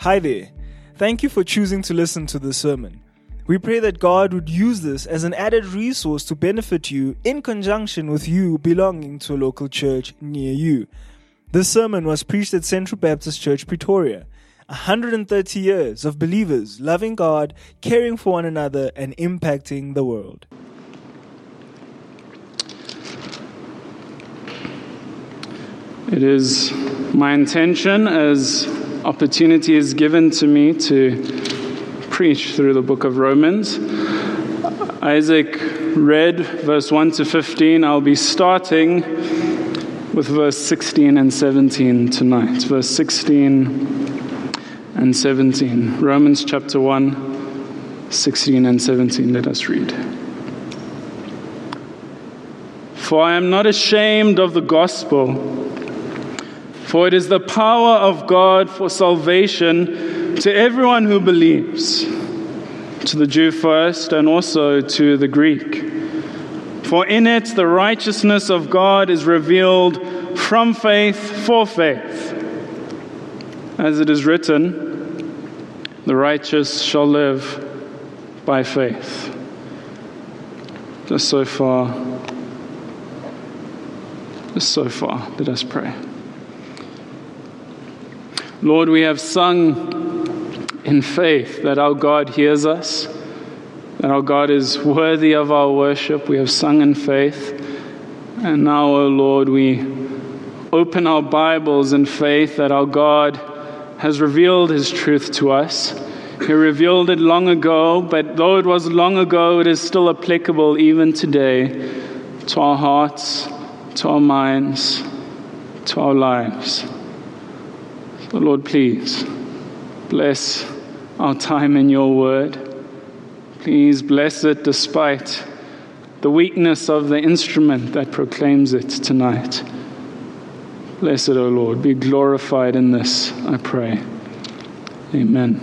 Hi there. Thank you for choosing to listen to this sermon. We pray that God would use this as an added resource to benefit you in conjunction with you belonging to a local church near you. This sermon was preached at Central Baptist Church, Pretoria. 130 years of believers loving God, caring for one another, and impacting the world. It is my intention, as opportunity is given to me, to preach through the book of Romans. Isaac read verse 1 to 15. I'll be starting with verse 16 and 17 tonight. Verse 16 and 17. Romans chapter 1, 16 and 17. Let us read. For I am not ashamed of the gospel, for it is the power of God for salvation to everyone who believes, to the Jew first and also to the Greek. For in it the righteousness of God is revealed from faith for faith. As it is written, the righteous shall live by faith. Just so far. Let us pray. Lord, we have sung in faith that our God hears us, that our God is worthy of our worship. We have sung in faith. And now, O Lord, we open our Bibles in faith that our God has revealed His truth to us. He revealed it long ago, but though it was long ago, it is still applicable even today to our hearts, to our minds, to our lives. So Lord, please bless our time in your word. Please bless it despite the weakness of the instrument that proclaims it tonight. Bless it, O Lord. Be glorified in this, I pray. Amen.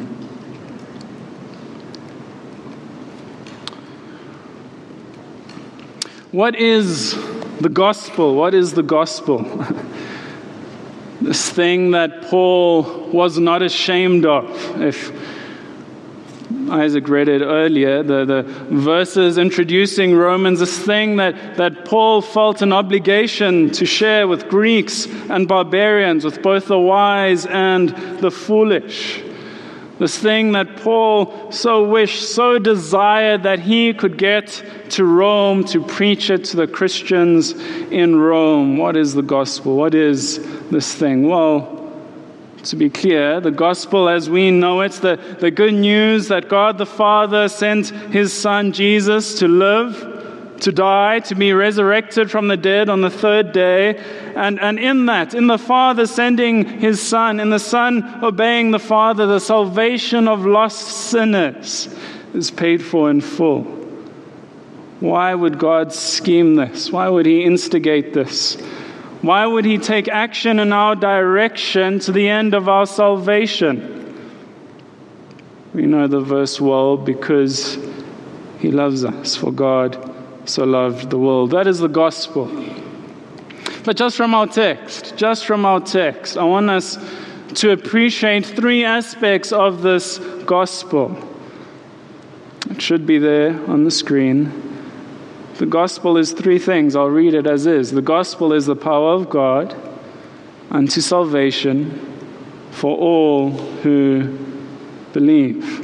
What is the gospel? What is the gospel? This thing that Paul was not ashamed of. If Isaac read it earlier, the verses introducing Romans, this thing that Paul felt an obligation to share with Greeks and barbarians, with both the wise and the foolish. This thing that Paul so wished, so desired that he could get to Rome to preach it to the Christians in Rome. What is the gospel? What is this thing? Well, to be clear, the gospel as we know it, the good news that God the Father sent His Son Jesus to live, to die, to be resurrected from the dead on the third day. And in that, in the Father sending His Son, in the Son obeying the Father, the salvation of lost sinners is paid for in full. Why would God scheme this? Why would He instigate this? Why would He take action in our direction to the end of our salvation? We know the verse well, because He loves us, for God so loved the world. That is the gospel. But just from our text, I want us to appreciate three aspects of this gospel. It should be there on the screen. The gospel is three things. I'll read it as is. The gospel is the power of God unto salvation for all who believe.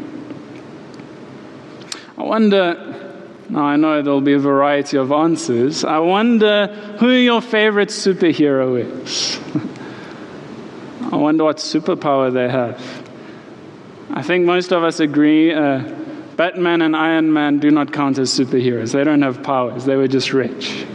Now I know there'll be a variety of answers. I wonder who your favorite superhero is. I wonder what superpower they have. I think most of us agree Batman and Iron Man do not count as superheroes. They don't have powers. They were just rich.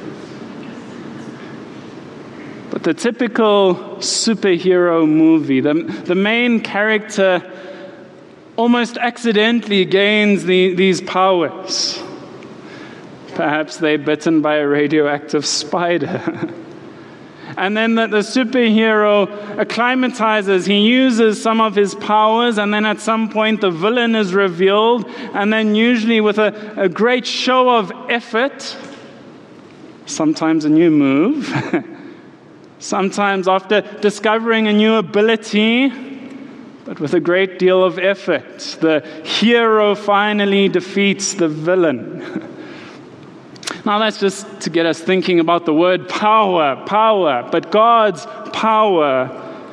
But the typical superhero movie, the main character almost accidentally gains these powers. Perhaps they're bitten by a radioactive spider. And then the superhero acclimatizes. He uses some of his powers, and then at some point the villain is revealed, and then usually with a great show of effort, sometimes a new move, sometimes after discovering a new ability, But with a great deal of effort, the hero finally defeats the villain. Now that's just to get us thinking about the word power, but God's power,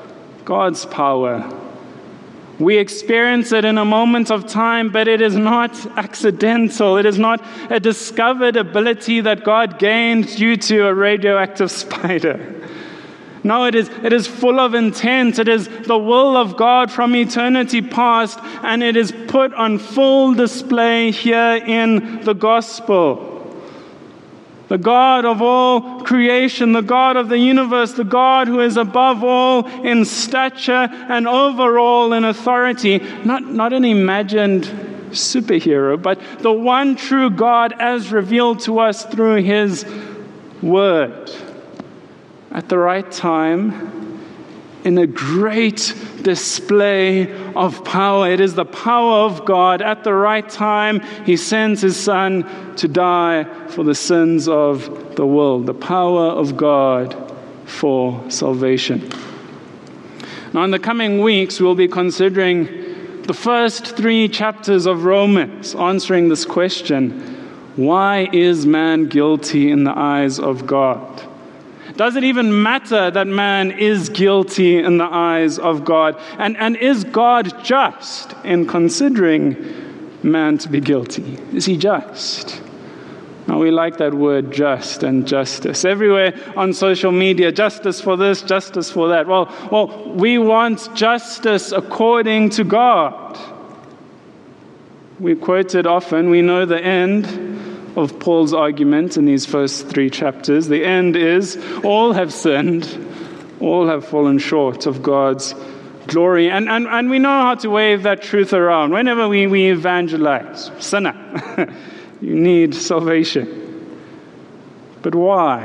we experience it in a moment of time, but it is not accidental. It is not a discovered ability that God gained due to a radioactive spider. No, it is full of intent. It is the will of God from eternity past, and it is put on full display here in the gospel. The God of all creation, the God of the universe, the God who is above all in stature and over all in authority, not an imagined superhero, but the one true God as revealed to us through His Word. At the right time, in a great display of power. It is the power of God. At the right time, He sends His Son to die for the sins of the world. The power of God for salvation. Now, in the coming weeks, we'll be considering the first 3 chapters of Romans, answering this question: why is man guilty in the eyes of God? Does it even matter that man is guilty in the eyes of God? And is God just in considering man to be guilty? Is He just? Now, we like that word just and justice. Everywhere on social media, justice for this, justice for that. Well, we want justice according to God. We quote it often. We know the end of Paul's argument in these first 3 chapters. The end is, all have sinned, all have fallen short of God's glory. And we know how to wave that truth around. Whenever we evangelize, sinner, you need salvation. But why?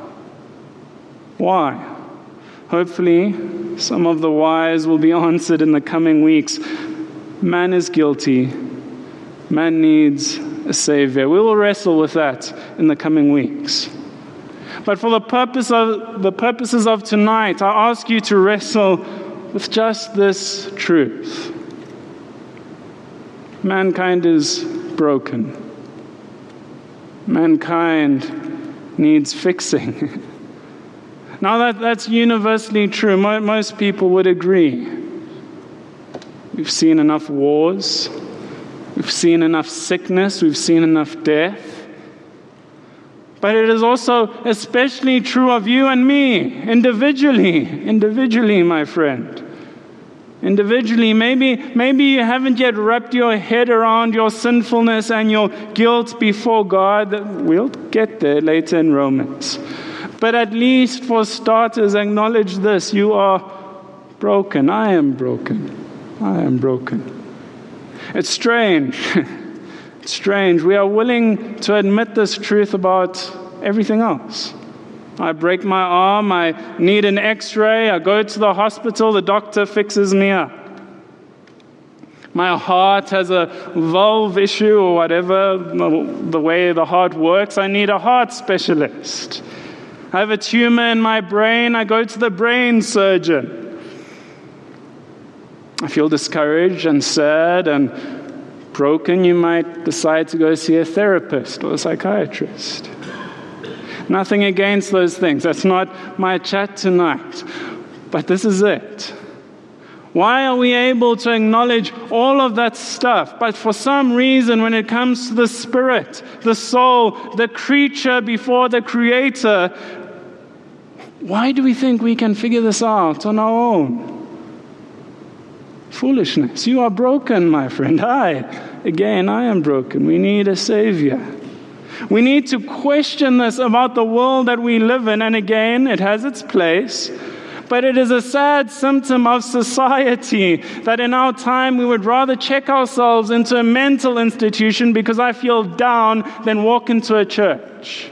Why? Hopefully, some of the whys will be answered in the coming weeks. Man is guilty. Man needs a Savior. We will wrestle with that in the coming weeks. But for the purposes of tonight, I ask you to wrestle with just this truth. Mankind is broken. Mankind needs fixing. Now that's universally true. Most people would agree. We've seen enough wars. We've seen enough sickness. We've seen enough death. But it is also especially true of you and me, individually, my friend. Individually, maybe you haven't yet wrapped your head around your sinfulness and your guilt before God. We'll get there later in Romans. But at least for starters, acknowledge this: you are broken. I am broken. It's strange. It's strange. We are willing to admit this truth about everything else. I break my arm, I need an x-ray, I go to the hospital, the doctor fixes me up. My heart has a valve issue or whatever, the way the heart works, I need a heart specialist. I have a tumor in my brain, I go to the brain surgeon. I feel discouraged and sad and broken, you might decide to go see a therapist or a psychiatrist. Nothing against those things. That's not my chat tonight. But this is it. Why are we able to acknowledge all of that stuff? But for some reason, when it comes to the spirit, the soul, the creature before the Creator, why do we think we can figure this out on our own? Foolishness. You are broken, my friend. I am broken. We need a Savior. We need to question this about the world that we live in. And again, it has its place. But it is a sad symptom of society that in our time we would rather check ourselves into a mental institution because I feel down than walk into a church.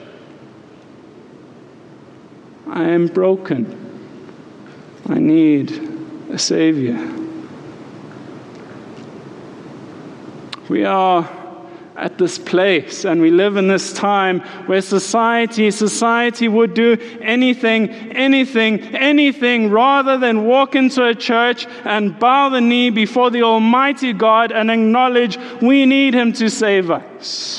I am broken. I need a Savior. We are at this place, and we live in this time where society would do anything rather than walk into a church and bow the knee before the Almighty God and acknowledge we need Him to save us.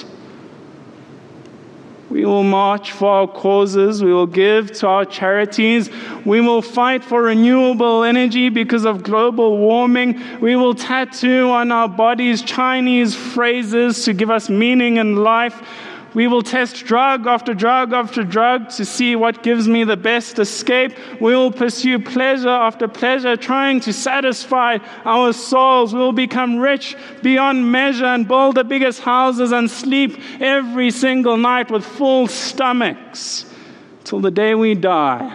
We will march for our causes. We will give to our charities. We will fight for renewable energy because of global warming. We will tattoo on our bodies Chinese phrases to give us meaning in life. We will test drug after drug after drug to see what gives me the best escape. We will pursue pleasure after pleasure, trying to satisfy our souls. We will become rich beyond measure and build the biggest houses and sleep every single night with full stomachs till the day we die.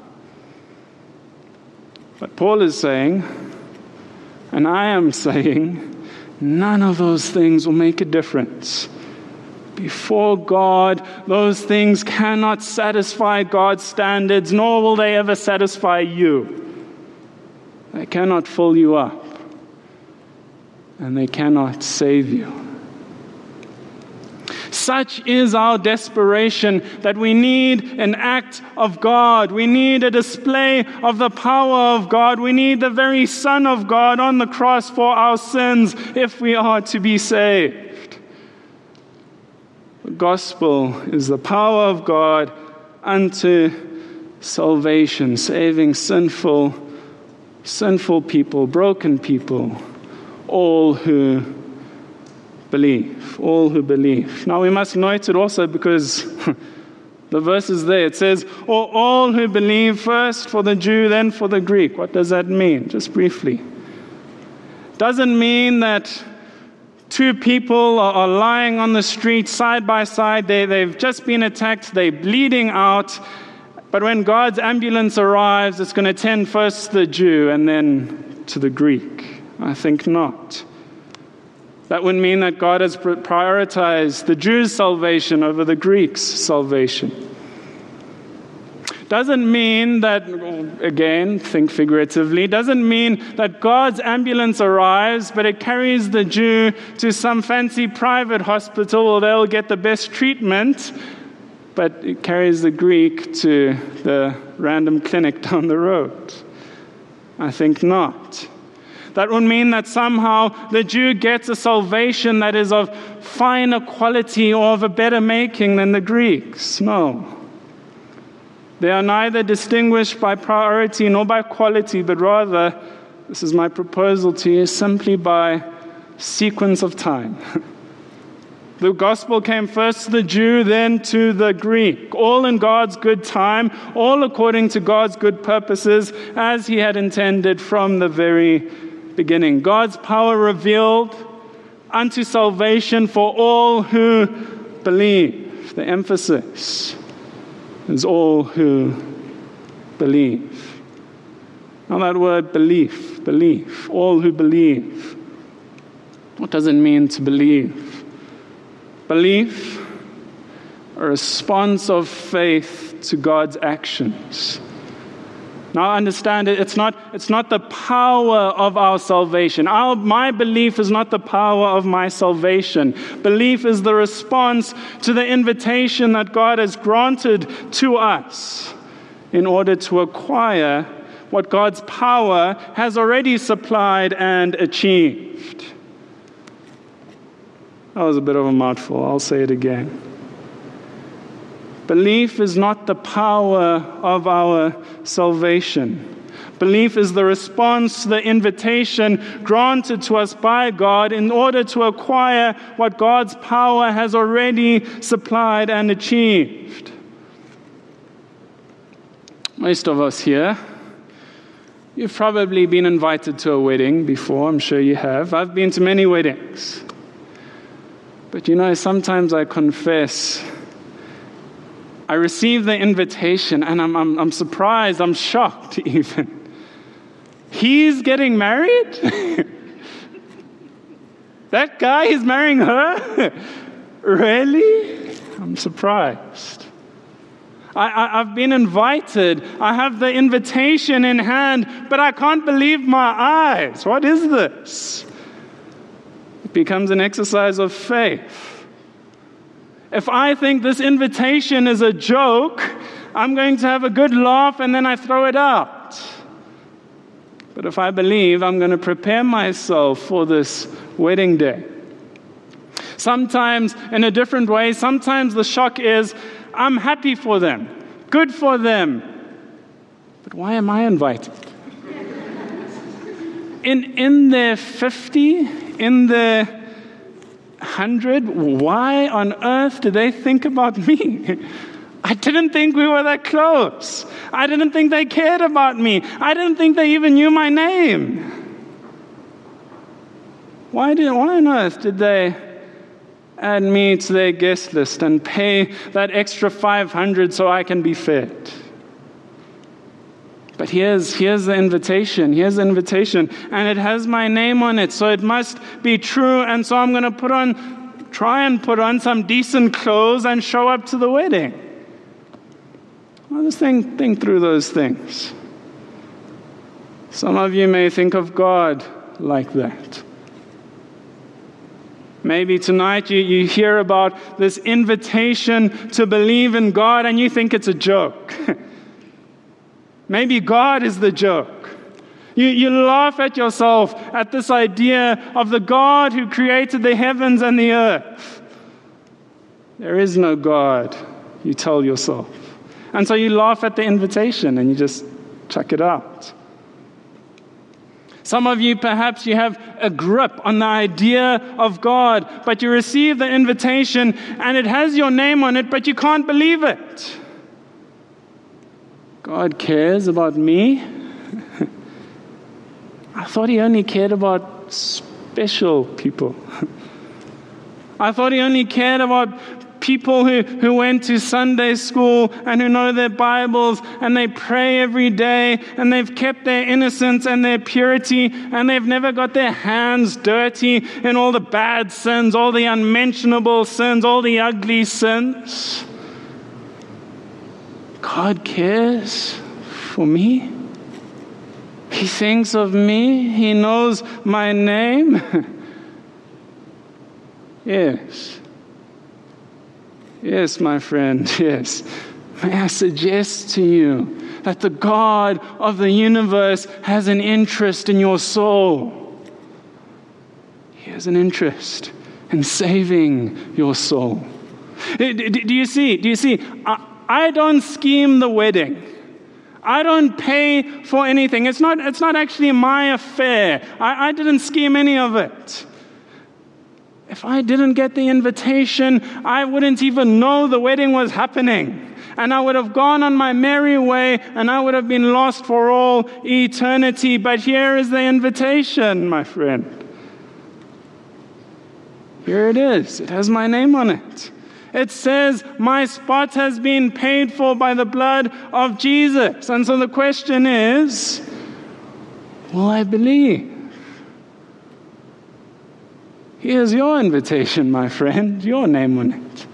But Paul is saying, and I am saying, none of those things will make a difference. Before God, those things cannot satisfy God's standards, nor will they ever satisfy you. They cannot fill you up, and they cannot save you. Such is our desperation that we need an act of God. We need a display of the power of God. We need the very Son of God on the cross for our sins if we are to be saved. The gospel is the power of God unto salvation, saving sinful people, broken people, all who believe. Now we must note it also because the verse is there. It says, or all who believe, first for the Jew, then for the Greek. What does that mean? Just briefly. Doesn't mean that two people are lying on the street side by side. They've just been attacked. They're bleeding out. But when God's ambulance arrives, it's going to tend first to the Jew and then to the Greek. I think not. That would mean that God has prioritized the Jews' salvation over the Greeks' salvation. Doesn't mean that, again, think figuratively, doesn't mean that God's ambulance arrives, but it carries the Jew to some fancy private hospital where they'll get the best treatment, but it carries the Greek to the random clinic down the road. I think not. That would mean that somehow the Jew gets a salvation that is of finer quality or of a better making than the Greeks. No. They are neither distinguished by priority nor by quality, but rather, this is my proposal to you, simply by sequence of time. The gospel came first to the Jew, then to the Greek, all in God's good time, all according to God's good purposes, as He had intended from the very beginning. God's power revealed unto salvation for all who believe. The emphasis is all who believe. Now that word belief, all who believe. What does it mean to believe? Belief, a response of faith to God's actions. Now understand it, it's not the power of our salvation. My belief is not the power of my salvation. Belief is the response to the invitation that God has granted to us in order to acquire what God's power has already supplied and achieved. That was a bit of a mouthful. I'll say it again. Belief is not the power of our salvation. Belief is the response to the invitation granted to us by God in order to acquire what God's power has already supplied and achieved. Most of us here, you've probably been invited to a wedding before. I'm sure you have. I've been to many weddings. But sometimes I confess, I receive the invitation and I'm surprised, I'm shocked even. He's getting married? That guy is marrying her? Really? I'm surprised. I've been invited. I have the invitation in hand, but I can't believe my eyes. What is this? It becomes an exercise of faith. If I think this invitation is a joke, I'm going to have a good laugh and then I throw it out. But if I believe, I'm going to prepare myself for this wedding day. Sometimes in a different way, sometimes the shock is, I'm happy for them, good for them. But why am I invited? In their 50, in their 100, why on earth do they think about me? I didn't think we were that close. I didn't think they cared about me. I didn't think they even knew my name. Why on earth did they add me to their guest list and pay that extra $500 so I can be fed? But here's the invitation. Here's the invitation. And it has my name on it, so it must be true. And so I'm going to try and put on some decent clothes and show up to the wedding. Well, just think through those things. Some of you may think of God like that. Maybe tonight you hear about this invitation to believe in God and you think it's a joke. Maybe God is the joke. You laugh at yourself at this idea of the God who created the heavens and the earth. There is no God, you tell yourself. And so you laugh at the invitation and you just chuck it out. Some of you, perhaps you have a grip on the idea of God, but you receive the invitation and it has your name on it, but you can't believe it. God cares about me? I thought He only cared about special people. I thought He only cared about people who went to Sunday school and who know their Bibles and they pray every day and they've kept their innocence and their purity and they've never got their hands dirty in all the bad sins, all the unmentionable sins, all the ugly sins. God cares for me. He thinks of me. He knows my name. Yes. Yes, my friend, yes. May I suggest to you that the God of the universe has an interest in your soul. He has an interest in saving your soul. Do you see? I don't scheme the wedding. I don't pay for anything. It's not actually my affair. I didn't scheme any of it. If I didn't get the invitation, I wouldn't even know the wedding was happening. And I would have gone on my merry way, and I would have been lost for all eternity. But here is the invitation, my friend. Here it is. It has my name on it. It says, my spot has been paid for by the blood of Jesus. And so the question is, will I believe? Here's your invitation, my friend, your name on it.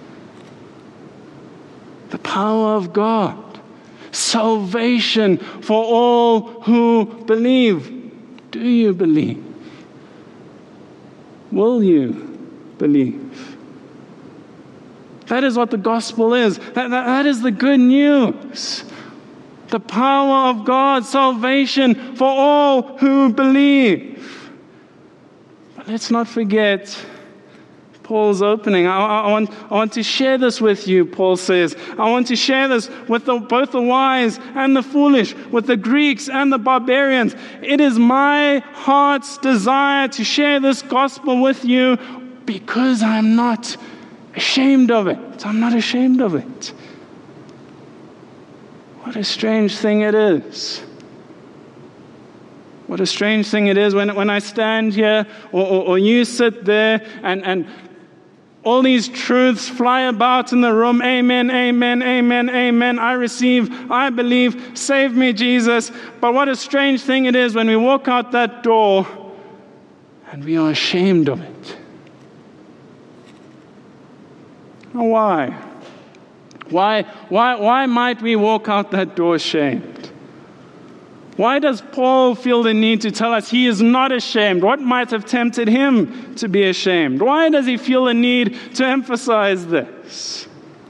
The power of God, salvation for all who believe. Do you believe? Will you believe? That is what the gospel is. That is the good news. The power of God, salvation for all who believe. But let's not forget Paul's opening. I want to share this with you, Paul says. I want to share this with both the wise and the foolish, with the Greeks and the barbarians. It is my heart's desire to share this gospel with you because I'm not ashamed of it. I'm not ashamed of it. What a strange thing it is. What a strange thing it is when I stand here or you sit there and all these truths fly about in the room. Amen, amen, amen, amen. I receive, I believe, save me, Jesus. But what a strange thing it is when we walk out that door and we are ashamed of it. Why? Why might we walk out that door ashamed? Why does Paul feel the need to tell us he is not ashamed? What might have tempted him to be ashamed? Why does he feel the need to emphasize this?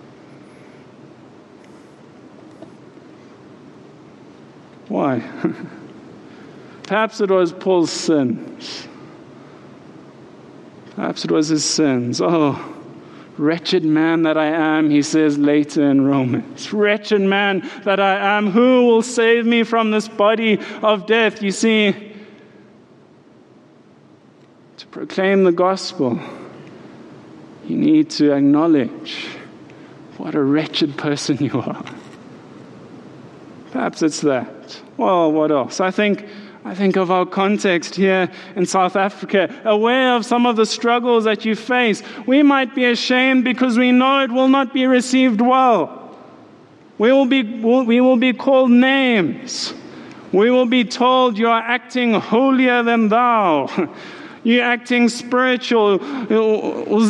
Why? Perhaps it was Paul's sins. Perhaps it was his sins. Oh, wretched man that I am, he says later in Romans. Wretched man that I am, who will save me from this body of death? You see, to proclaim the gospel, you need to acknowledge what a wretched person you are. Perhaps it's that. Well, what else? I think of our context here in South Africa, aware of some of the struggles that you face. We might be ashamed because we know it will not be received well. We will be called names. We will be told you are acting holier than thou. You're acting spiritual. You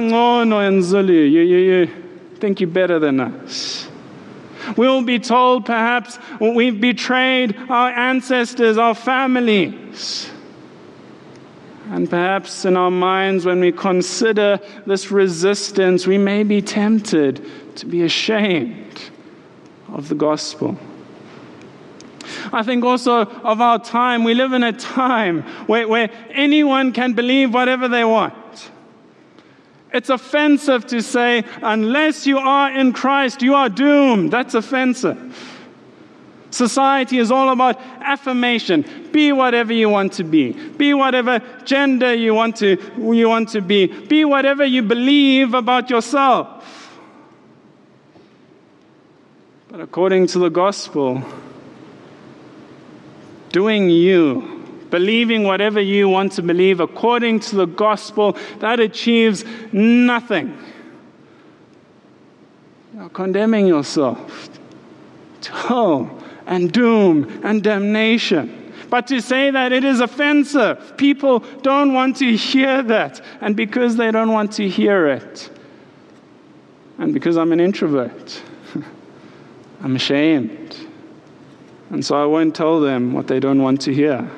think you're better than us. We will be told perhaps we've betrayed our ancestors, our families. And perhaps in our minds, when we consider this resistance, we may be tempted to be ashamed of the gospel. I think also of our time. We live in a time where anyone can believe whatever they want. It's offensive to say, unless you are in Christ, you are doomed. That's offensive. Society is all about affirmation. Be whatever you want to be. Be whatever gender you want to be. Be whatever you believe about yourself. But according to the gospel, doing you, believing whatever you want to believe according to the gospel, that achieves nothing. You're condemning yourself to hell and doom and damnation. But to say that it is offensive, people don't want to hear that. And because they don't want to hear it, and because I'm an introvert, I'm ashamed. And so I won't tell them what they don't want to hear.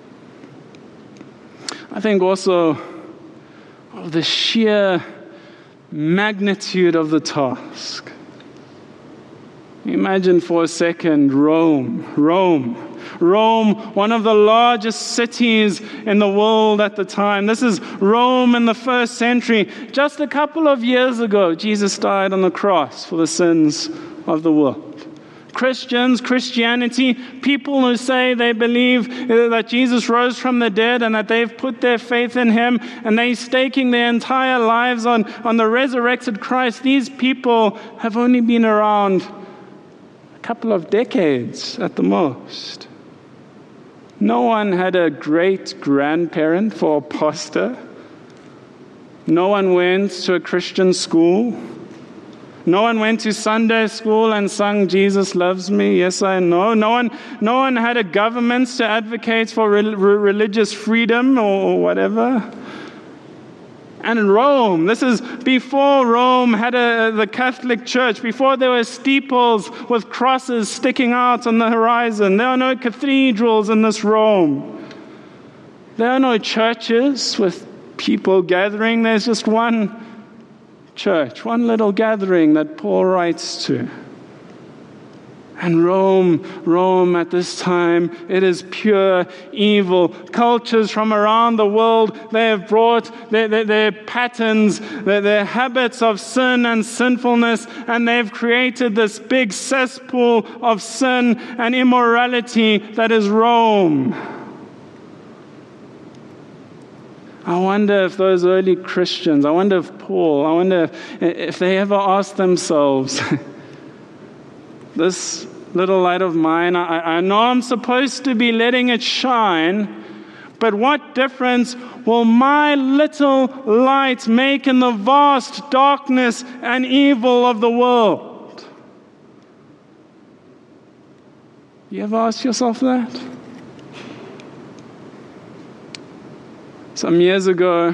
I think also of the sheer magnitude of the task. Imagine for a second Rome, one of the largest cities in the world at the time. This is Rome in the first century. Just a couple of years ago, Jesus died on the cross for the sins of the world. Christians, Christianity, people who say they believe that Jesus rose from the dead and that they've put their faith in him and they're staking their entire lives on the resurrected Christ. These people have only been around a couple of decades at the most. No one had a great-grandparent for a pastor. No one went to a Christian school. No one went to Sunday school and sung Jesus Loves Me, Yes I Know. No one had a government to advocate for religious freedom or whatever. And in Rome, this is before Rome had the Catholic Church, before there were steeples with crosses sticking out on the horizon. There are no cathedrals in this Rome. There are no churches with people gathering. There's just one church, one little gathering that Paul writes to. And Rome at this time, it is pure evil. Cultures from around the world, they have brought their patterns, their habits of sin and sinfulness, and they've created this big cesspool of sin and immorality that is Rome. I wonder if those early Christians, I wonder if Paul, I wonder if they ever asked themselves, this little light of mine, I know I'm supposed to be letting it shine, but what difference will my little light make in the vast darkness and evil of the world? You ever ask yourself that? Some years ago,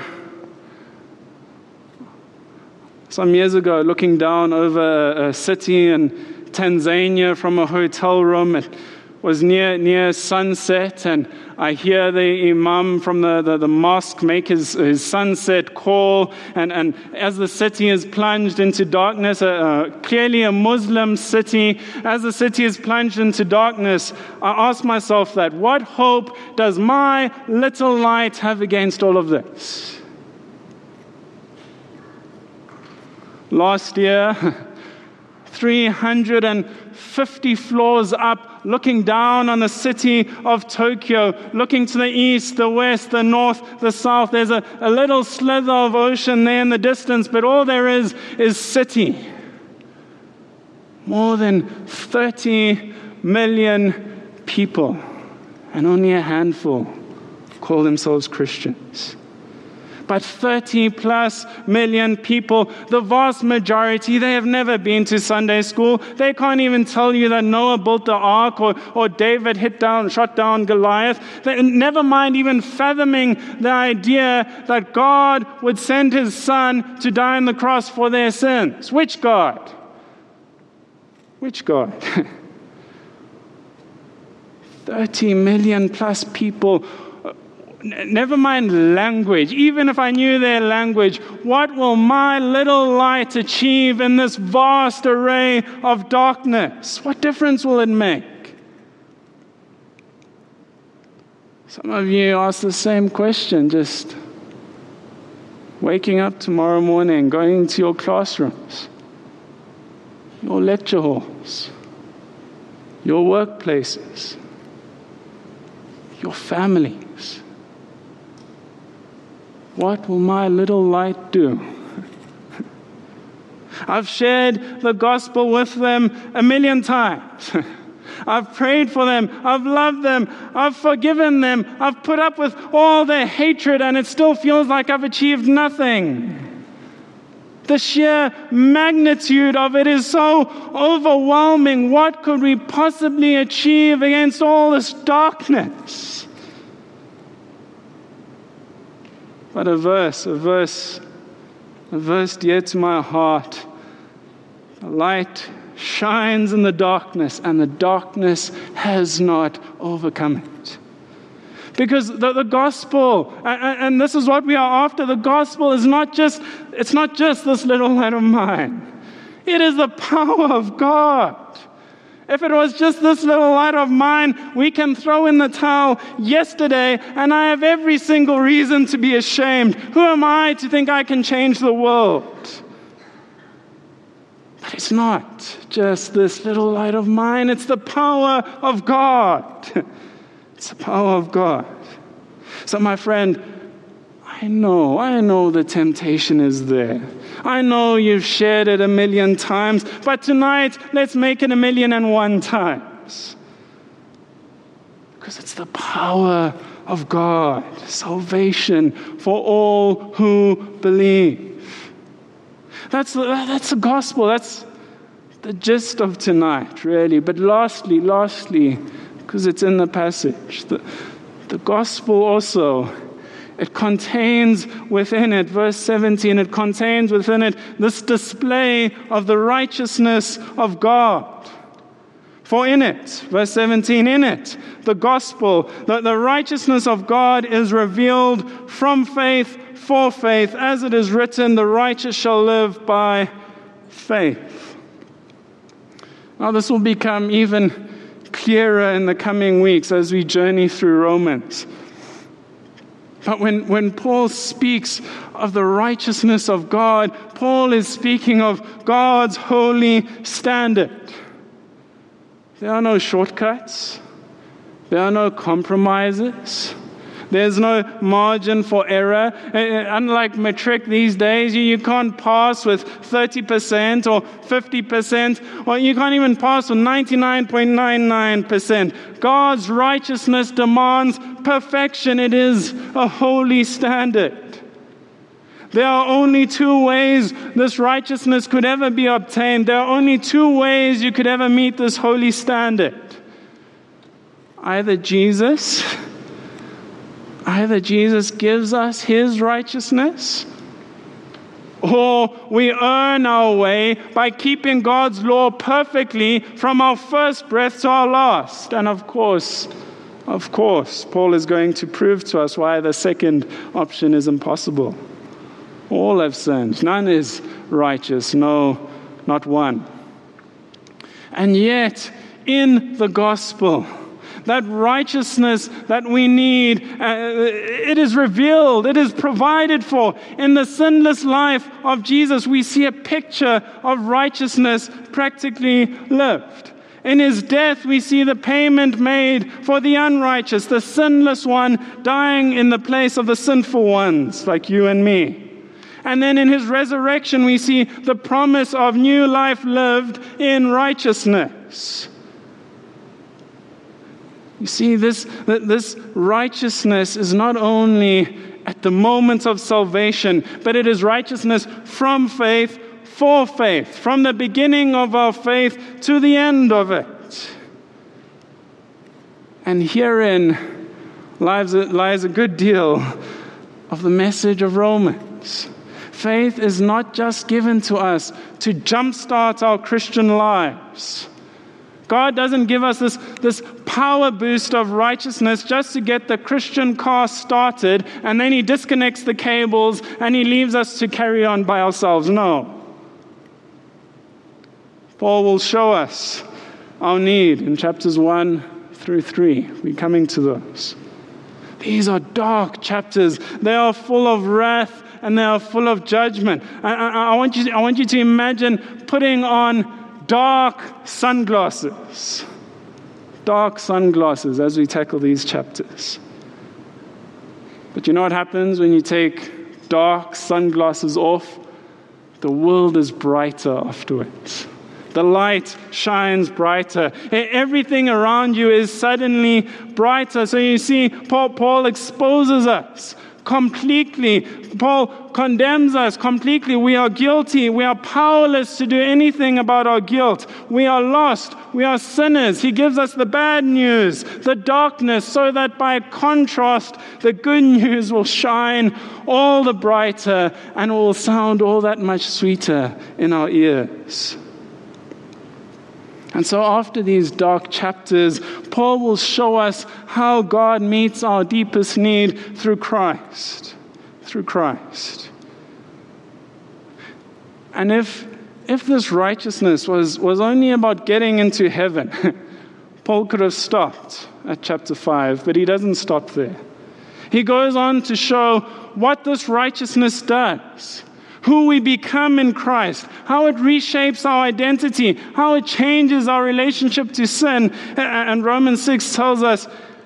looking down over a city in Tanzania from a hotel room, it was near sunset, and I hear the imam from the mosque make his sunset call, and as the city is plunged into darkness, clearly a Muslim city, as the city is plunged into darkness, I ask myself that, what hope does my little light have against all of this? Last year, 350 floors up, looking down on the city of Tokyo, looking to the east, the west, the north, the south. There's a little slither of ocean there in the distance, but all there is city. More than 30 million people, and only a handful call themselves Christians. But 30 plus million people, the vast majority, they have never been to Sunday school. They can't even tell you that Noah built the ark or David shot down Goliath. Never mind even fathoming the idea that God would send his son to die on the cross for their sins. Which God? Which God? 30 million plus people. Never mind language. Even if I knew their language, what will my little light achieve in this vast array of darkness? What difference will it make? Some of you ask the same question, just waking up tomorrow morning, going into your classrooms, your lecture halls, your workplaces, your families. What will my little light do? I've shared the gospel with them 1,000,000 times. I've prayed for them. I've loved them. I've forgiven them. I've put up with all their hatred, and it still feels like I've achieved nothing. The sheer magnitude of it is so overwhelming. What could we possibly achieve against all this darkness? But a verse dear to my heart. The light shines in the darkness, and the darkness has not overcome it. Because the gospel, and this is what we are after, the gospel is not just this little light of mine. It is the power of God. If it was just this little light of mine, we can throw in the towel yesterday, and I have every single reason to be ashamed. Who am I to think I can change the world? But it's not just this little light of mine. It's the power of God. It's the power of God. So my friend, I know the temptation is there. I know you've shared it 1,000,000 times, but tonight, let's make it 1,000,001 times. Because it's the power of God, salvation for all who believe. That's the gospel. That's the gist of tonight, really. But lastly, because it's in the passage, the gospel also, it contains within it, verse 17, it contains within it this display of the righteousness of God. For in it, verse 17, in it, the gospel, the righteousness of God is revealed from faith for faith. As it is written, the righteous shall live by faith. Now this will become even clearer in the coming weeks as we journey through Romans. But when Paul speaks of the righteousness of God, Paul is speaking of God's holy standard. There are no shortcuts. There are no compromises. There's no margin for error. Unlike matric these days, you can't pass with 30% or 50%, or you can't even pass with 99.99%. God's righteousness demands perfection. It is a holy standard. There are only two ways this righteousness could ever be obtained. There are only two ways you could ever meet this holy standard. Either Jesus gives us his righteousness, or we earn our way by keeping God's law perfectly from our first breath to our last. And of course, Paul is going to prove to us why the second option is impossible. All have sinned. None is righteous. No, not one. And yet, in the gospel, that righteousness that we need, it is revealed, it is provided for. In the sinless life of Jesus, we see a picture of righteousness practically lived. In his death, we see the payment made for the unrighteous, the sinless one dying in the place of the sinful ones, like you and me. And then in his resurrection, we see the promise of new life lived in righteousness. You see, this righteousness is not only at the moment of salvation, but it is righteousness from faith for faith, from the beginning of our faith to the end of it. And herein lies a good deal of the message of Romans. Faith is not just given to us to jumpstart our Christian lives. God doesn't give us this power boost of righteousness just to get the Christian car started, and then he disconnects the cables and he leaves us to carry on by ourselves. No. Paul will show us our need in chapters 1 through 3. We're coming to those. These are dark chapters. They are full of wrath and they are full of judgment. I want you to imagine putting on dark sunglasses. Dark sunglasses as we tackle these chapters. But you know what happens when you take dark sunglasses off? The world is brighter afterwards. The light shines brighter. Everything around you is suddenly brighter. So you see, Paul exposes us completely. Paul condemns us completely. We are guilty. We are powerless to do anything about our guilt. We are lost. We are sinners. He gives us the bad news, the darkness, so that by contrast, the good news will shine all the brighter and will sound all that much sweeter in our ears. And so after these dark chapters, Paul will show us how God meets our deepest need through Christ. Through Christ. And if this righteousness was only about getting into heaven, Paul could have stopped at chapter 5, but he doesn't stop there. He goes on to show what this righteousness does. Who we become in Christ, how it reshapes our identity, how it changes our relationship to sin. And Romans 6 tells us,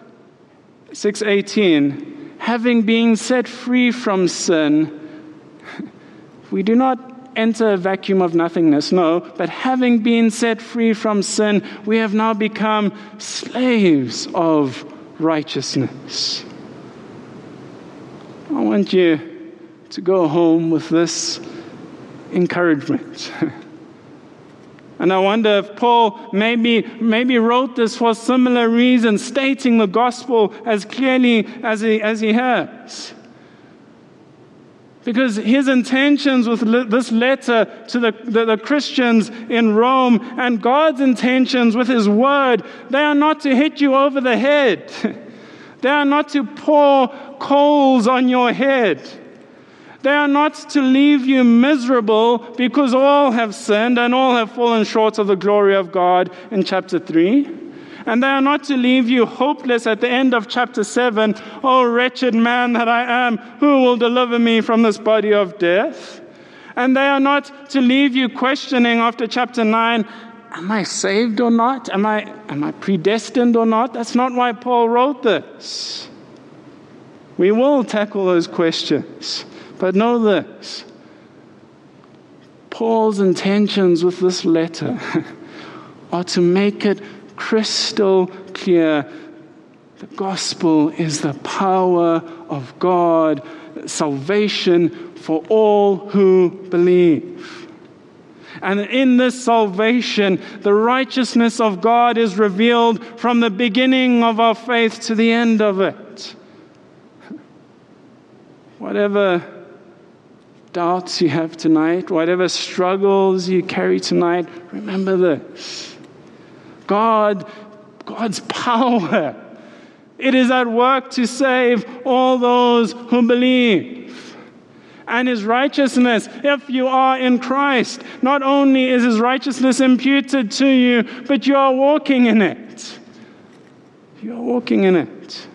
6:18, having been set free from sin, we do not enter a vacuum of nothingness, no, but having been set free from sin, we have now become slaves of righteousness. I want you to go home with this encouragement. And I wonder if Paul maybe wrote this for similar reasons, stating the gospel as clearly as he has. Because his intentions with this letter to the Christians in Rome and God's intentions with his word, they are not to hit you over the head. They are not to pour coals on your head. They are not to leave you miserable because all have sinned and all have fallen short of the glory of God in chapter 3. And they are not to leave you hopeless at the end of chapter 7. Oh, wretched man that I am, who will deliver me from this body of death? And they are not to leave you questioning after chapter 9, am I saved or not? Am I predestined or not? That's not why Paul wrote this. We will tackle those questions. But know this, Paul's intentions with this letter are to make it crystal clear the gospel is the power of God, salvation for all who believe. And in this salvation, the righteousness of God is revealed from the beginning of our faith to the end of it. Whatever doubts you have tonight, whatever struggles you carry tonight, remember this. God's power, it is at work to save all those who believe. And His righteousness, if you are in Christ, not only is His righteousness imputed to you, but you are walking in it. You are walking in it.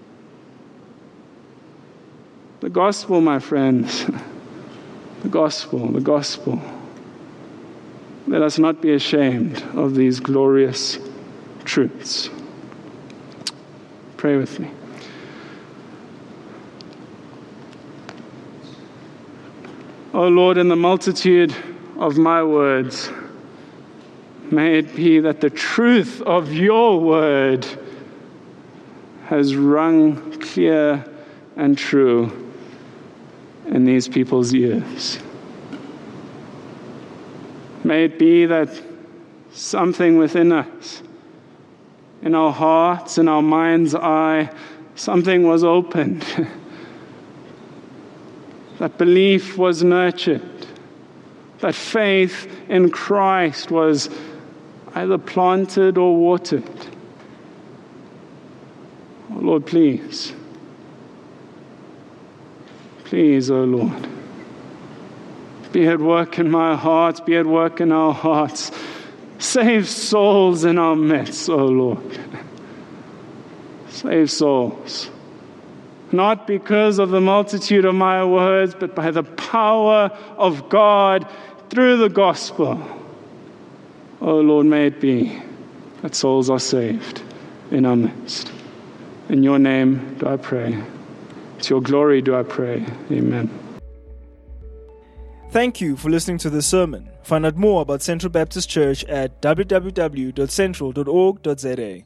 The gospel, my friends, the gospel. Let us not be ashamed of these glorious truths. Pray with me. O Lord, in the multitude of my words, may it be that the truth of your word has rung clear and true in these people's ears. May it be that something within us, in our hearts, in our mind's eye, something was opened. That belief was nurtured. That faith in Christ was either planted or watered. Oh Lord, please. Please, oh Lord. Be at work in my heart, be at work in our hearts. Save souls in our midst, oh Lord. Save souls. Not because of the multitude of my words, but by the power of God through the gospel. Oh Lord, may it be that souls are saved in our midst. In your name do I pray. To your glory do I pray. Amen. Thank you for listening to this sermon. Find out more about Central Baptist Church at www.central.org.za.